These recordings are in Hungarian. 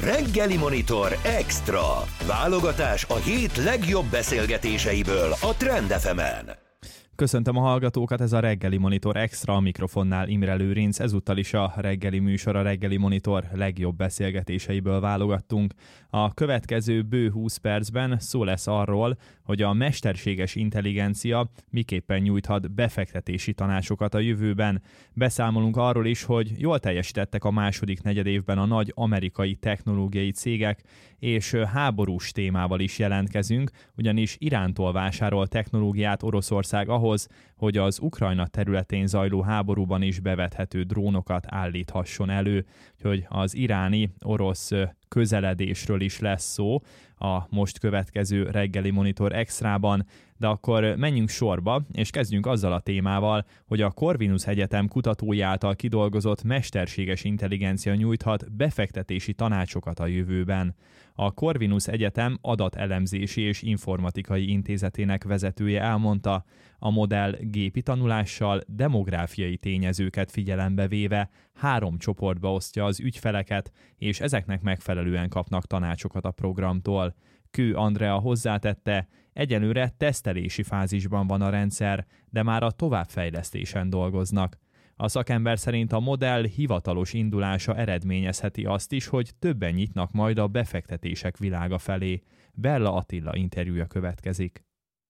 Reggeli Monitor Extra. Válogatás a hét legjobb beszélgetéseiből a Trend FM-en. Köszöntöm a hallgatókat, ez a Reggeli Monitor Extra, a mikrofonnál Imre Lőrinc, ezúttal is a reggeli műsor, a Reggeli Monitor legjobb beszélgetéseiből válogattunk. A következő bő 20 percben szó lesz arról, hogy a mesterséges intelligencia miképpen nyújthat befektetési tanácsokat a jövőben. Beszámolunk arról is, hogy jól teljesítettek a második negyedévben a nagy amerikai technológiai cégek, és háborús témával is jelentkezünk, ugyanis Irántól vásárol technológiát Oroszország ahhoz, hogy az Ukrajna területén zajló háborúban is bevethető drónokat állíthasson elő, hogy az iráni-orosz közeledésről is lesz szó a most következő Reggeli Monitor Extrában, de akkor menjünk sorba, és kezdjünk azzal a témával, hogy a Corvinus Egyetem kutatói által kidolgozott mesterséges intelligencia nyújthat befektetési tanácsokat a jövőben. A Corvinus Egyetem adatelemzési és informatikai intézetének vezetője elmondta, a modell gépi tanulással demográfiai tényezőket figyelembe véve 3 csoportba osztja az ügyfeleket, és ezeknek megfelelően kapnak tanácsokat a programtól. Kő Andrea hozzátette, egyelőre tesztelési fázisban van a rendszer, de már a továbbfejlesztésen dolgoznak. A szakember szerint a modell hivatalos indulása eredményezheti azt is, hogy többen nyitnak majd a befektetések világa felé. Bella Attila interjúja következik.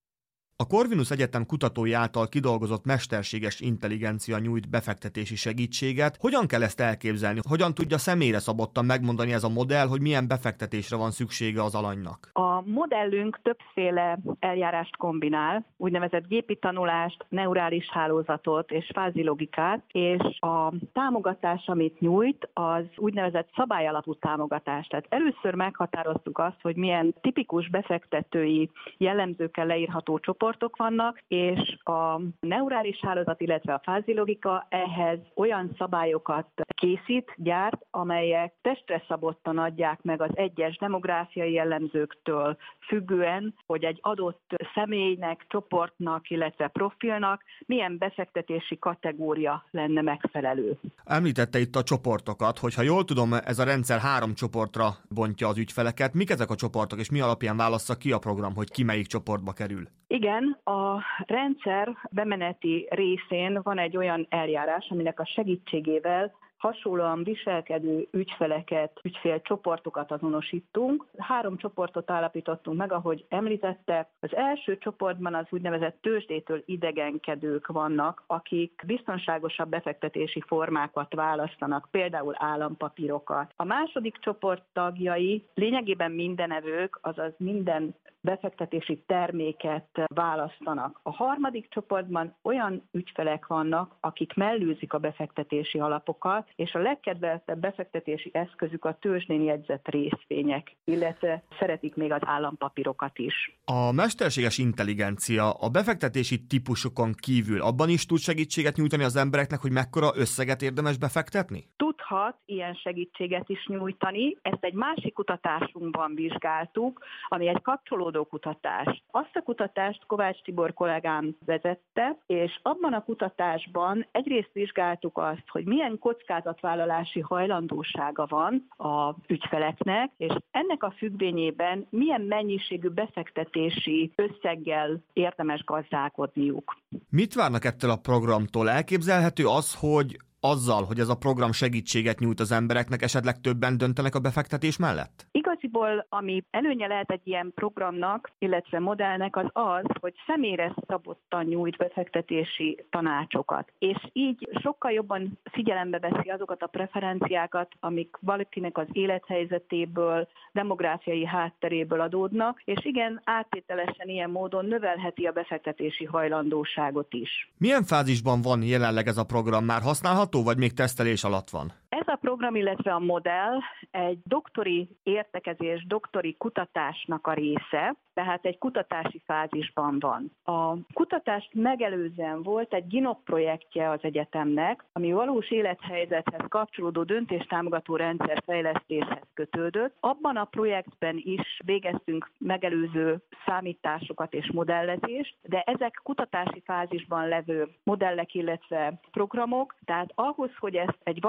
A Corvinus Egyetem kutatói által kidolgozott mesterséges intelligencia nyújt befektetési segítséget. Hogyan kell ezt elképzelni? Hogyan tudja személyre szabottan megmondani ez a modell, hogy milyen befektetésre van szüksége az alanynak? A modellünk többféle eljárást kombinál, úgynevezett gépi tanulást, neurális hálózatot és fázilogikát, és a támogatás, amit nyújt, az úgynevezett szabályalapú támogatás. Tehát először meghatároztuk azt, hogy milyen tipikus befektetői jellemzőkkel leírható csoportok vannak, és a neurális hálózat, illetve a fázilogika ehhez olyan szabályokat készít, gyárt, amelyek testre szabottan adják meg az egyes demográfiai jellemzőktől függően, hogy egy adott személynek, csoportnak, illetve profilnak milyen befektetési kategória lenne megfelelő. Említette itt a csoportokat, hogyha jól tudom, ez a rendszer 3 csoportra bontja az ügyfeleket. Mik ezek a csoportok, és mi alapján válassza ki a program, hogy ki melyik csoportba kerül? Igen, a rendszer bemeneti részén van egy olyan eljárás, aminek a segítségével hasonlóan viselkedő ügyfeleket, ügyfélcsoportokat azonosítunk. 3 csoportot állapítottunk meg, ahogy említette. Az első csoportban az úgynevezett tőzsdétől idegenkedők vannak, akik biztonságosabb befektetési formákat választanak, például állampapírokat. A második csoport tagjai lényegében mindenevők, azaz minden befektetési terméket választanak. A harmadik csoportban olyan ügyfelek vannak, akik mellőzik a befektetési alapokat, és a legkedveltebb befektetési eszközük a tőzsdén jegyzett részvények, illetve szeretik még az állampapírokat is. A mesterséges intelligencia a befektetési típusokon kívül abban is tud segítséget nyújtani az embereknek, hogy mekkora összeget érdemes befektetni? Tudhat ilyen segítséget is nyújtani. Ezt egy másik kutatásunkban vizsgáltuk, ami egy kapcsolódó kutatás. Azt a kutatást Kovács Tibor kollégám vezette, és abban a kutatásban egyrészt vizsgáltuk azt, hogy milyen kockázatvállalási hajlandósága van az ügyfeleknek, és ennek a függvényében milyen mennyiségű befektetési összeggel érdemes gazdálkodniuk. Mit várnak ettől a programtól? Elképzelhető az, hogy azzal, hogy ez a program segítséget nyújt az embereknek, esetleg többen döntenek a befektetés mellett? Igaziból, ami előnye lehet egy ilyen programnak, illetve modellnek az, hogy személyre szabottan nyújt befektetési tanácsokat. És így sokkal jobban figyelembe veszi azokat a preferenciákat, amik valakinek az élethelyzetéből, demográfiai hátteréből adódnak, és igen, áttételesen ilyen módon növelheti a befektetési hajlandóságot is. Milyen fázisban van jelenleg ez a program? Már használható, vagy még tesztelés alatt van? Ez a program, illetve a modell egy doktori értekezés, doktori kutatásnak a része, tehát egy kutatási fázisban van. A kutatást megelőzően volt egy GINOP projektje az egyetemnek, ami valós élethelyzethez kapcsolódó döntéstámogató rendszer fejlesztéshez kötődött. Abban a projektben is végeztünk megelőző számításokat és modellezést, de ezek kutatási fázisban levő modellek, illetve programok, tehát ahhoz, hogy ezt egy valós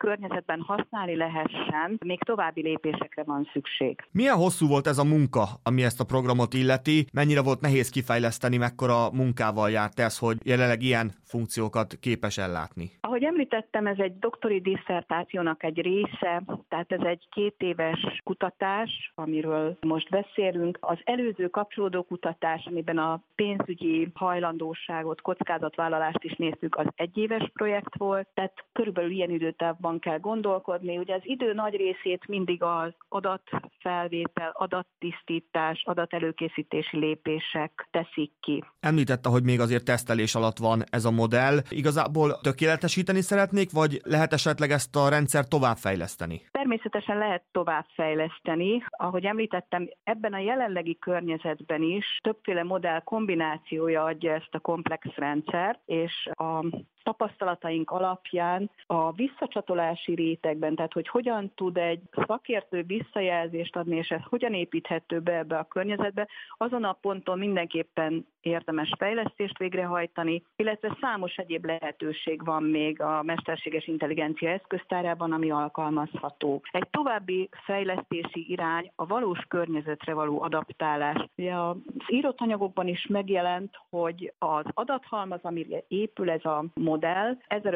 környezetben használni lehessen, még további lépésekre van szükség. Milyen hosszú volt ez a munka, ami ezt a programot illeti? Mennyire volt nehéz kifejleszteni, mekkora munkával járt ez, hogy jelenleg ilyen funkciókat képes ellátni? Ahogy említettem, ez egy doktori disszertációnak egy része, tehát ez egy 2 éves kutatás, amiről most beszélünk. Az előző kapcsolódó kutatás, amiben a pénzügyi hajlandóságot, kockázatvállalást is néztük, az 1 éves projekt volt, tehát körülbelül ilyen időtávban kell gondolkodni. Ugye az idő nagy részét mindig az adatfelvétel, adattisztítás, adatelőkészítési lépések teszik ki. Említette, hogy még azért tesztelés alatt van ez a modell. Igazából tökéletesíteni szeretnék, vagy lehet esetleg ezt a rendszert továbbfejleszteni? Természetesen lehet továbbfejleszteni. Ahogy említettem, ebben a jelenlegi környezetben is többféle modell kombinációja adja ezt a komplex rendszert, és a tapasztalataink alapján a visszacsatolási rétegben, tehát hogy hogyan tud egy szakértő visszajelzést adni, és ez hogyan építhető be ebbe a környezetbe, azon a ponton mindenképpen érdemes fejlesztést végrehajtani, illetve számos egyéb lehetőség van még a mesterséges intelligencia eszköztárában, ami alkalmazható. Egy további fejlesztési irány a valós környezetre való adaptálás. Ugye az írott anyagokban is megjelent, hogy az adathalmaz, amire épül ez a modell,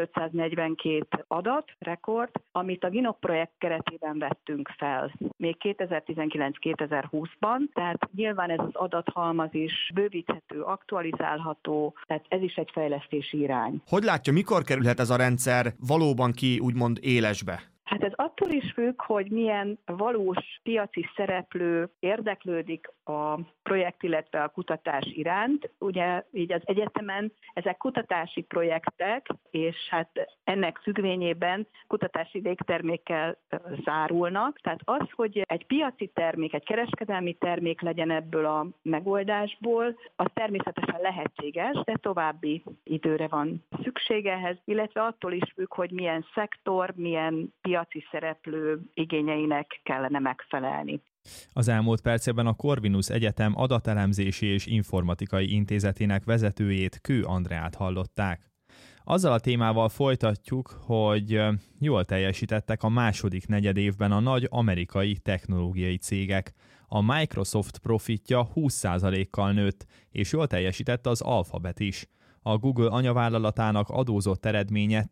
1542 rekord, amit a GINOP projekt keretében vettünk fel, még 2019-2020-ban, tehát nyilván ez az adathalmaz is bővíthető, aktualizálható, tehát ez is egy fejlesztési irány. Hogy látja, mikor kerülhet ez a rendszer valóban ki, úgymond élesbe? Hát ez attól is függ, hogy milyen valós piaci szereplő érdeklődik a projekt, illetve a kutatás iránt. Ugye így az egyetemen ezek kutatási projektek, és hát ennek függvényében kutatási végtermékkel zárulnak. Tehát az, hogy egy piaci termék, egy kereskedelmi termék legyen ebből a megoldásból, az természetesen lehetséges, de további időre van szüksége ehhez, illetve attól is függ, hogy milyen szektor, milyen piaci szereplő igényeinek kellene megfelelni. Az elmúlt percekben a Corvinus Egyetem adatelemzési és informatikai intézetének vezetőjét, Kő Andreát hallották. Azzal a témával folytatjuk, hogy jól teljesítettek a második negyedévben a nagy amerikai technológiai cégek. A Microsoft profitja 20%-kal nőtt, és jól teljesített az Alphabet is. A Google anyavállalatának adózott eredménye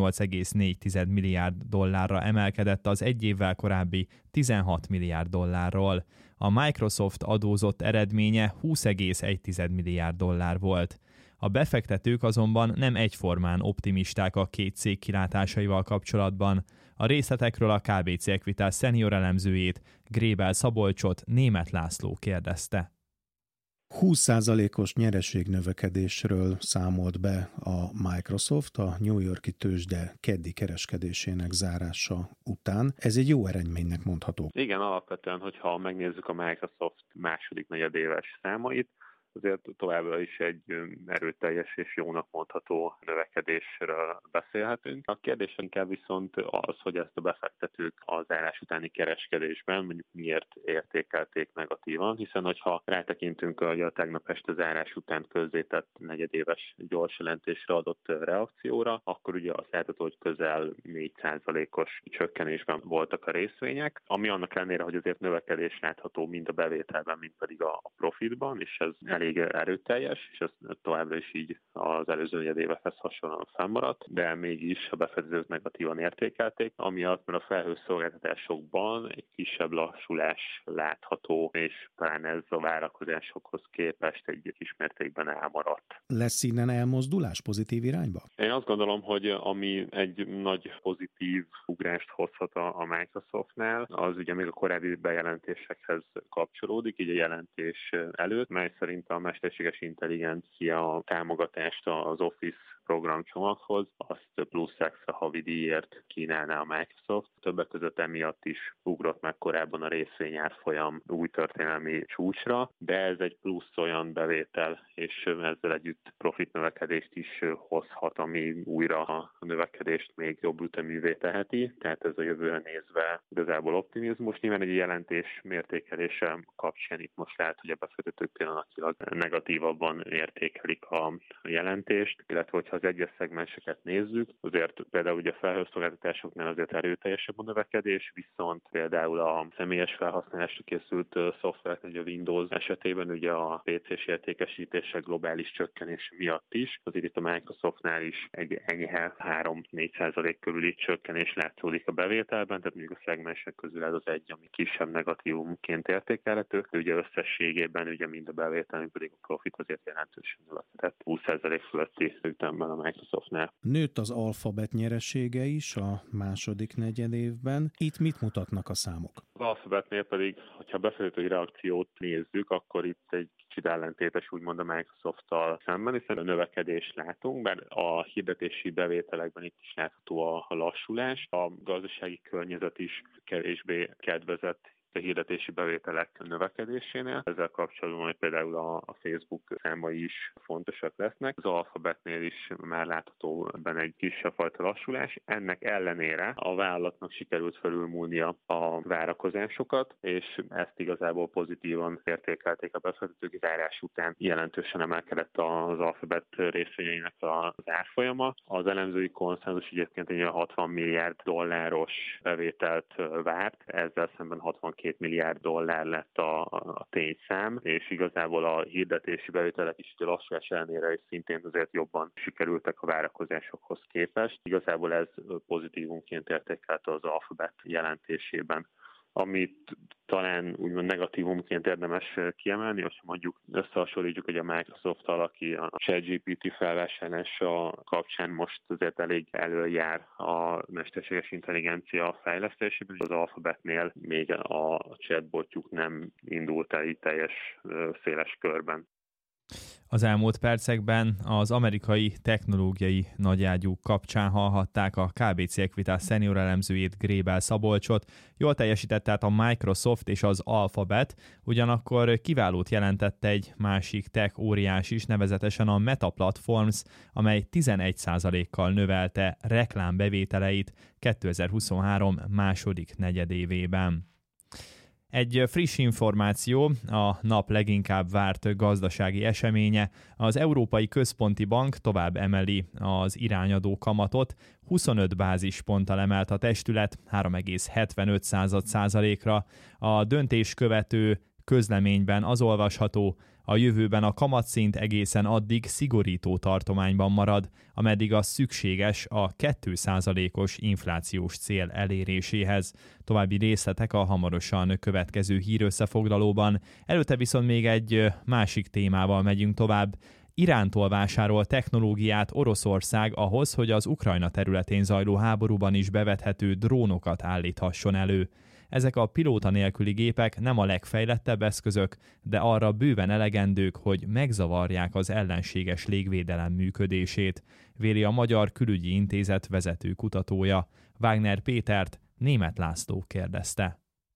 18,4 milliárd dollárra emelkedett az egy évvel korábbi 16 milliárd dollárról. A Microsoft adózott eredménye 20,1 milliárd dollár volt. A befektetők azonban nem egyformán optimisták a két cég kilátásaival kapcsolatban. A részletekről a KBC Equitas senior elemzőjét, Grébel Szabolcsot Németh László kérdezte. 20%-os nyereségnövekedésről számolt be a Microsoft a New York-i tőzsde keddi kereskedésének zárása után. Ez egy jó eredménynek mondható. Igen, alapvetően, hogyha megnézzük a Microsoft második negyedéves számait, azért továbbra is egy erőteljes és jónak mondható növekedésről beszélhetünk. A kérdés inkább viszont az, hogy ezt a befektetők az zárás utáni kereskedésben mondjuk miért értékelték negatívan, hiszen hogyha rátekintünk a tegnap este zárás után közzétett negyedéves gyors jelentésre adott reakcióra, akkor ugye azt látható, hogy közel 4%-os csökkenésben voltak a részvények, ami annak ellenére, hogy azért növekedés látható mind a bevételben, mind pedig a profitban, és ez elég erőteljes, és ez továbbra is így az előző negyedévekhez hasonlóan fennmaradt, de mégis a befektetők negatívan értékelték, amiatt, mert a felhőszolgáltatásokban egy kisebb lassulás látható, és talán ez a várakozásokhoz képest egy kismértékben elmaradt. Lesz innen elmozdulás pozitív irányba? Én azt gondolom, hogy ami egy nagy pozitív ugrást hozhat a Microsoftnál, az ugye még a korábbi bejelentésekhez kapcsolódik, így a jelentés előtt, mely szerint a mesterséges intelligencia támogatást az Office programcsomaghoz, azt plusz extra havidíjért kínálná a Microsoft. Többek között emiatt is ugrott meg korábban a részvényárfolyam új történelmi csúcsra, de ez egy plusz olyan bevétel, és ezzel együtt profit növekedést is hozhat, ami újra a növekedést még jobb üteművé teheti, tehát ez a jövőre nézve igazából optimizmus. Nyilván egy jelentés mértékelése kapcsán itt most lehet, hogy a befektetők pillanatilag negatívabban értékelik a jelentést, illetve hogyha hogyha az egyes szegmenseket nézzük, azért például ugye a felhőszolgáltatásoknál azért erőteljesebb a növekedés, viszont például a személyes felhasználásra készült szoftverek, ugye a Windows esetében ugye a PC-s értékesítések globális csökkenés miatt is, azért itt a Microsoftnál is egy enyhe 3-4% körüli csökkenés látszódik a bevételben, tehát mondjuk a szegmensek közül ez az egy, ami kisebb negatívumként értékelhető, ugye összességében ugye mind a bevétel, mind pedig a profit azért jelentősen növekedett 20% fölötti ütemben a Microsoftnál. Nőtt az Alphabet nyeresége is a második negyedévben. Itt mit mutatnak a számok? Az Alphabetnél pedig, hogyha a befektetői reakciót nézzük, akkor itt egy kicsit ellentétes úgymond a Microsofttal szemben, hiszen a növekedést látunk, bár a hirdetési bevételekben itt is látható a lassulás. A gazdasági környezet is kevésbé kedvezett a hirdetési bevételek növekedésénél. Ezzel kapcsolatban majd például a Facebook számai is fontosak lesznek. Az Alphabetnél is már látható benne egy kisebb fajta lassulás. Ennek ellenére a vállalatnak sikerült felülmúlnia a várakozásokat, és ezt igazából pozitívan értékelték a befektetők. Zárás után jelentősen emelkedett az Alphabet részvényeinek az árfolyama. Az elemzői konszenzus egyébként egy 60 milliárd dolláros bevételt várt, ezzel szemben 62 milliárd dollár lett a tényszám, és igazából a hirdetési bevételek is a lassulás ellenére is szintén azért jobban sikerültek a várakozásokhoz képest. Igazából ez pozitívumként értékelte az Alphabet jelentésében. Amit talán úgymond negatívumként érdemes kiemelni, hogyha mondjuk összehasonlítjuk, hogy a Microsoft-tal, aki a ChatGPT felvásárlása kapcsán most azért elég előjár a mesterséges intelligencia fejlesztésében, az Alphabetnél még a chatbotjuk nem indult el így teljes széles körben. Az elmúlt percekben az amerikai technológiai nagyágyú kapcsán hallhatták a KBC Equitas senior elemzőjét, Grébel Szabolcsot. Jól teljesített tehát a Microsoft és az Alphabet, ugyanakkor kiválót jelentett egy másik tech óriás is, nevezetesen a Meta Platforms, amely 11%-kal növelte reklámbevételeit 2023 második negyedévében. Egy friss információ, a nap leginkább várt gazdasági eseménye. Az Európai Központi Bank tovább emeli az irányadó kamatot, 25 bázisponttal emelt a testület 3,75%-ra. A döntés követő közleményben az olvasható, a jövőben a kamatszint egészen addig szigorító tartományban marad, ameddig az szükséges a 2%-os inflációs cél eléréséhez. További részletek a hamarosan következő hírösszefoglalóban. Előtte viszont még egy másik témával megyünk tovább. Irántól vásárol technológiát Oroszország ahhoz, hogy az Ukrajna területén zajló háborúban is bevethető drónokat állíthasson elő. Ezek a pilóta nélküli gépek nem a legfejlettebb eszközök, de arra bőven elegendők, hogy megzavarják az ellenséges légvédelem működését, véli a Magyar Külügyi Intézet vezető kutatója. Wagner Pétert Németh László kérdezte.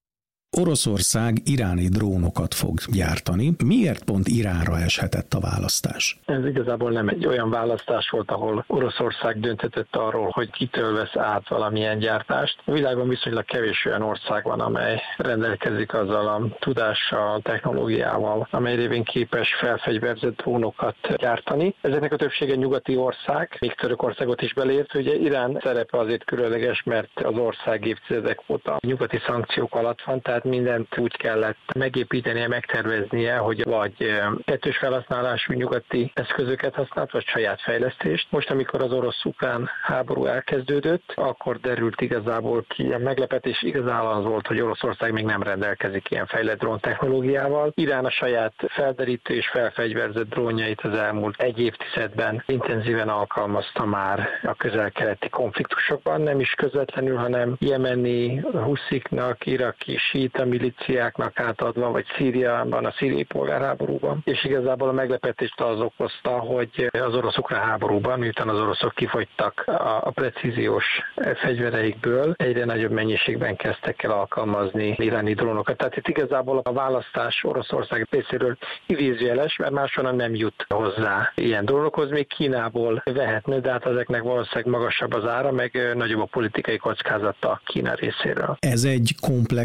Oroszország iráni drónokat fog gyártani. Miért pont Iránra eshetett a választás? Ez igazából nem egy olyan választás volt, ahol Oroszország dönthetett arról, hogy kitől vesz át valamilyen gyártást. A világban viszonylag kevés olyan ország van, amely rendelkezik azzal a tudással, technológiával, amely révén képes felfegyverzett drónokat gyártani. Ezeknek a többsége nyugati ország, még Törökországot is belért. Ugye Irán szerepe azért különleges, mert az ország évtizedek óta nyugati szankciók alatt van, tehát mindent úgy kellett megépítenie, megterveznie, hogy vagy kettős felhasználású nyugati eszközöket használt, vagy saját fejlesztést. Most, amikor az orosz-ukrán háború elkezdődött, akkor derült igazából ki. A meglepetés igazán az volt, hogy Oroszország még nem rendelkezik ilyen fejlett drón technológiával. Irán a saját felderítő és felfegyverzett drónjait az elmúlt egy évtizedben intenzíven alkalmazta már a közel-keleti konfliktusokban, nem is közvetlenül, hanem jemeni husziknak, iraki síita milíciáknak átadva, vagy Szíriában, a szíriai polgárháborúban. És igazából a meglepetést az okozta, hogy az orosz-ukrán háborúban, miután az oroszok kifogytak a precíziós fegyvereikből, egyre nagyobb mennyiségben kezdtek el alkalmazni iráni drónokat. Tehát itt igazából a választás Oroszország részéről illúziójeles, mert máshonnan nem jut hozzá ilyen drónokhoz. Még Kínából vehetne, de hát ezeknek valószínűleg magasabb az ára, meg nagyobb a politikai kockázata Kína részéről. Ez egy komplex technológia,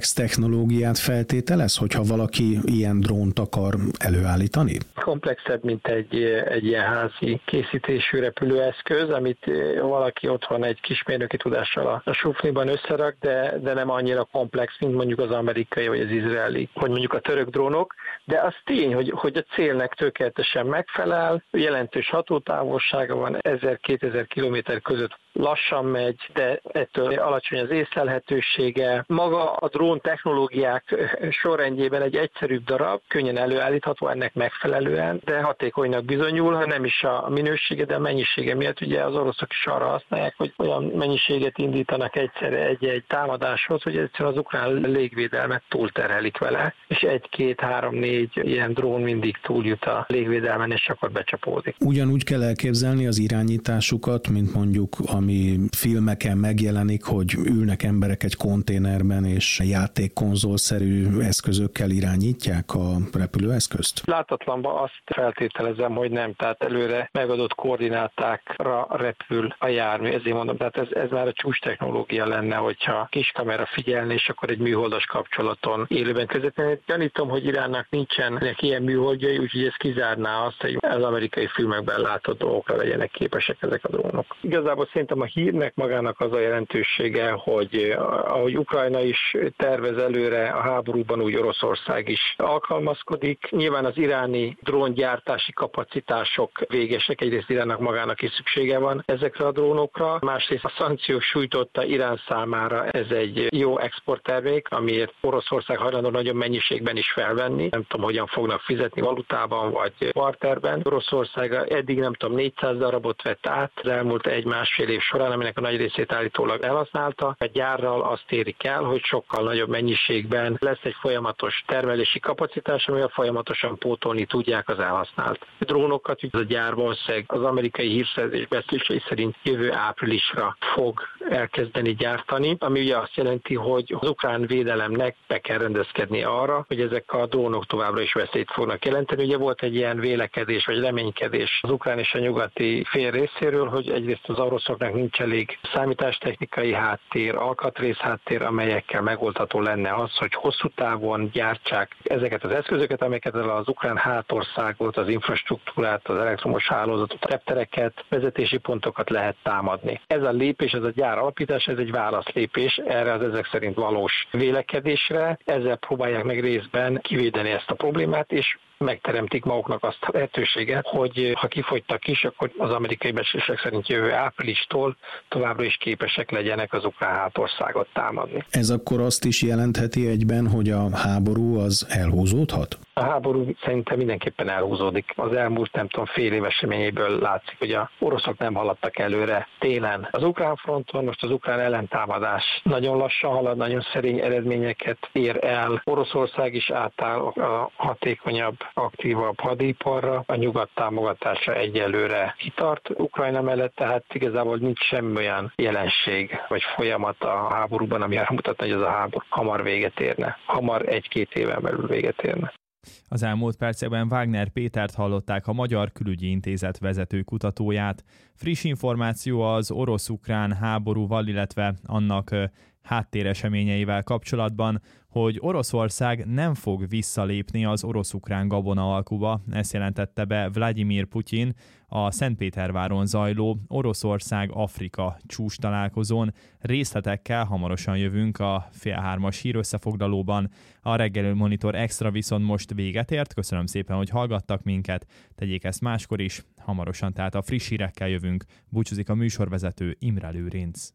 technológiát feltételez, hogyha valaki ilyen drónt akar előállítani? Komplexebb, mint egy ilyen házi készítésű repülőeszköz, amit valaki otthon egy kismérnöki tudással a sufniban összerak, de nem annyira komplex, mint mondjuk az amerikai vagy az izraeli, vagy mondjuk a török drónok. De az tény, hogy a célnek tökéletesen megfelel, jelentős hatótávolsága van, 1000-2000 kilométer között lassan megy, de ettől alacsony az észlelhetősége. Maga a drón technológiák sorrendjében egy egyszerűbb darab, könnyen előállítható ennek megfelelően, de hatékonynak bizonyul, ha nem is a minősége, de a mennyisége miatt. Ugye az oroszok is arra használják, hogy olyan mennyiséget indítanak egyszerre egy támadáshoz, hogy egyszerűen az ukrán légvédelmet túlterhelik vele, és 1-2-3-4 ilyen drón mindig túljut a légvédelmen, és akkor becsapódik. Ugyanúgy kell elképzelni az irányításukat, mint mondjuk ami filmeken megjelenik, hogy ülnek emberek egy konténerben, és játékkonzolszerű eszközökkel irányítják a repülőeszközt? Látatlanban azt feltételezem, hogy nem, tehát előre megadott koordinátákra repül a jármű, ezért mondom, tehát ez már a csúcs technológia lenne, hogyha kis kamera figyelni, és akkor egy műholdas kapcsolaton élőben közvetlenül. Gyanítom, hogy Iránnak nincsenek ilyen műholdjai, úgyhogy ez kizárná azt, hogy az amerikai filmekben látott dolgokra legyenek képesek ezek a drónok. Igazából szerintem a hírnek magának az a jelentősége, hogy ahogy Ukrajna is tervez előre a háborúban, úgy Oroszország is alkalmazkodik. Nyilván az iráni dróngyártási kapacitások végesek, egyrészt Iránnak magának is szüksége van ezekre a drónokra, másrészt a szankciók sújtotta Irán számára ez egy jó exporttermék, amiért Oroszország hajlandó nagyon mennyiségben is felvenni. Nem tudom, hogyan fognak fizetni, valutában vagy barterben. Oroszország eddig nem tudom, 400 darabot vett át az elmúlt 1-1,5 év során, aminek a nagy részét állítólag elhasználta. A gyárral azt érik el, hogy sokkal nagyobb mennyiségben lesz egy folyamatos termelési kapacitás, amivel folyamatosan pótolni tudják az elhasznált drónokat. A gyár valószínűleg az amerikai hírszerzés becslései szerint jövő áprilisra fog elkezdeni gyártani, ami ugye azt jelenti, hogy az ukrán védelemnek be kell rendezkedni arra, hogy ezek a drónok továbbra is veszélyt fognak jelenteni. Ugye volt egy ilyen vélekedés vagy reménykedés az ukrán és a nyugati fél részéről, hogy egyrészt az oroszoknak nincs elég számítástechnikai háttér, alkatrész háttér, amelyekkel megoldható lenne az, hogy hosszú távon gyártsák ezeket az eszközöket, amelyeket az ukrán hátországot, az infrastruktúrát, az elektromos hálózatot, a reptereket, vezetési pontokat lehet támadni. Ez a lépés, ez a gyár alapítás, ez egy válaszlépés erre az ezek szerint valós vélekedésre. Ezzel próbálják meg részben kivédeni ezt a problémát, és megteremtik maguknak azt a lehetőséget, hogy ha kifogytak is, akkor az amerikai becslések szerint jövő áprilistól továbbra is képesek legyenek az ukrán hátországot támadni. Ez akkor azt is jelentheti egyben, hogy a háború az elhúzódhat? A háború szerintem mindenképpen elhúzódik. Az elmúlt, nem tudom, fél év eseményéből látszik, hogy a oroszok nem haladtak előre télen. Az ukrán fronton most az ukrán ellentámadás nagyon lassan halad, nagyon szerény eredményeket ér el. Oroszország is átáll a hatékonyabb, aktívabb hadiparra, a nyugat támogatása egyelőre kitart Ukrajna mellett, tehát igazából nincs semmi olyan jelenség vagy folyamat a háborúban, ami arra mutatna, hogy ez a háború hamar véget érne. Hamar 1-2 éven belül véget érne. Az elmúlt percekben Wagner Pétert hallották, a Magyar Külügyi Intézet vezető kutatóját. Friss információ az orosz-ukrán háborúval, illetve annak háttéreseményeivel kapcsolatban, hogy Oroszország nem fog visszalépni az orosz-ukrán gabona alkuba, ezt jelentette be Vladimir Putyin a Szentpéterváron zajló Oroszország-Afrika csúcs találkozón. Részletekkel hamarosan jövünk a 14:30 hírösszefoglalóban. A Reggeli Monitor Extra viszont most véget ért. Köszönöm szépen, hogy hallgattak minket. Tegyék ezt máskor is. Hamarosan tehát a friss hírekkel jövünk. Búcsúzik a műsorvezető Imre Lőrinc.